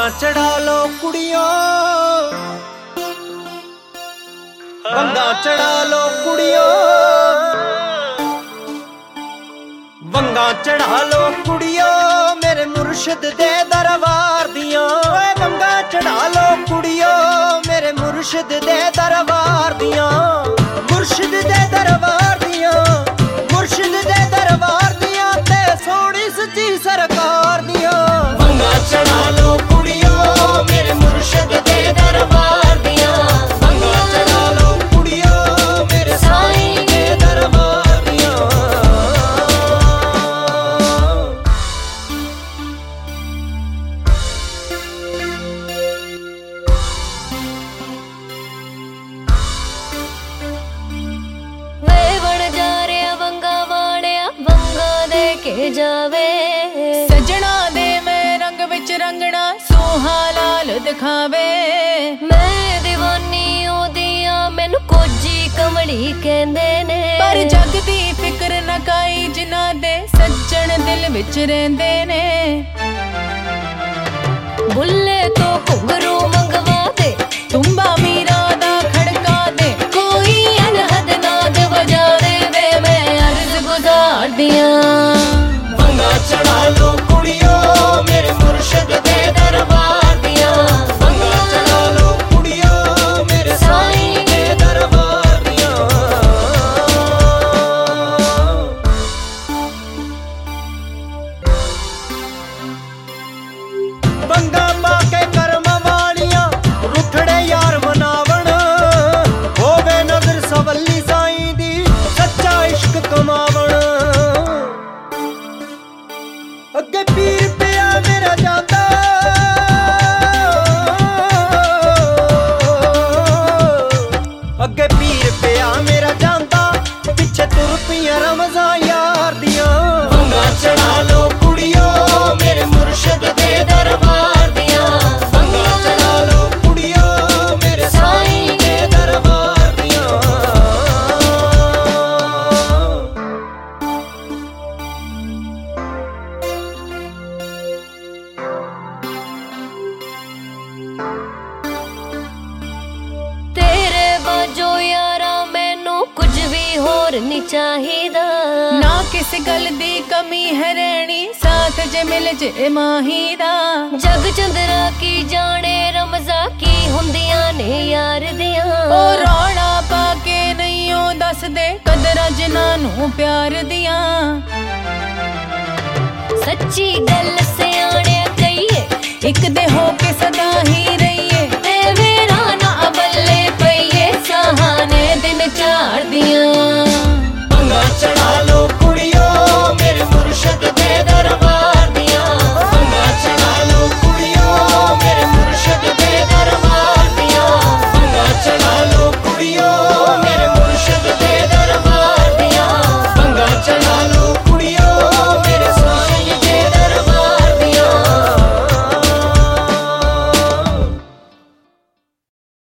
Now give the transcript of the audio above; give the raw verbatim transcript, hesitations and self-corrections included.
चढ़ा लो कुड़ियों, वंगा चढ़ा लो कुड़ियों, वंगा चढ़ा लो कुड़ियों मेरे मुर्शिद दे दरबार दियां। वंगा चढ़ा लो कुड़ियों मेरे मुर्शिद दे दरबार दियां, मुर्शिद दे दरबार दियां, मुर्शिद दे दरबार दियां ते सोहनी सच्ची सरकार दियां। वंगा चढ़ा लो कुड़ियों मेरे मुर्शिद दे दरबार दियां, वंगा चढ़ा लो कुड़ियों मेरे साईं दे दरबार दियां। वे बन जा रहा वंगा वाणिया वंगा दे के जावे, सजना दे मैं रंग विच रंगना सोहा लाल दिखावे। मैं दीवानी ओदियां मैनू कोजी कमली कहंदे ने, पर जग दी फिक्र न काई जिन्हां दे सज्जन दिल विच रहिंदे ने। बुल्ले तो घुंघरू मंगवा दे, तुम्बा मीरा दा खड़का दे, कोई अनहद नाद बजा दे वे मैं अर्ज गुजार दियां। वंगा चढ़ा लो कुड़ियों मेरे मुर्शिद दे दरबार दियां, वंगा चढ़ा लो कुड़ियों मेरे साईं दे दरबार दियां। वंगा पाके करम वालियां रुठड़े यार मनावण, होवे नजर सवली साईं दी सच्चा इश्क कमावण। अगे पीर पिया मेरा जांदा, अगे पीर पिया मेरा जांदा, पिछे तुर पिया रमजान यार दियां। वंगा चढ़ा लो कुड़ियों मेरे मुर्शिद दे दरबार दियां, वंगा चढ़ा लो कुड़ियों मेरे साईं दे दरबार दियां। तेरे बाजो यारा मैनू कुछ भी होर नहीं चाहिदा, ना किस गल दी कमी है रहनी साथ जे मिल जे माही दा। जग चंद्रा की जाने रमजा की हुंदियां ने यार दियां। ओ रौला पाके नहीं ओ दस दे कदरां जिन्हां नू प्यार दियां। सच्ची गल सियाणे कहिए एक दे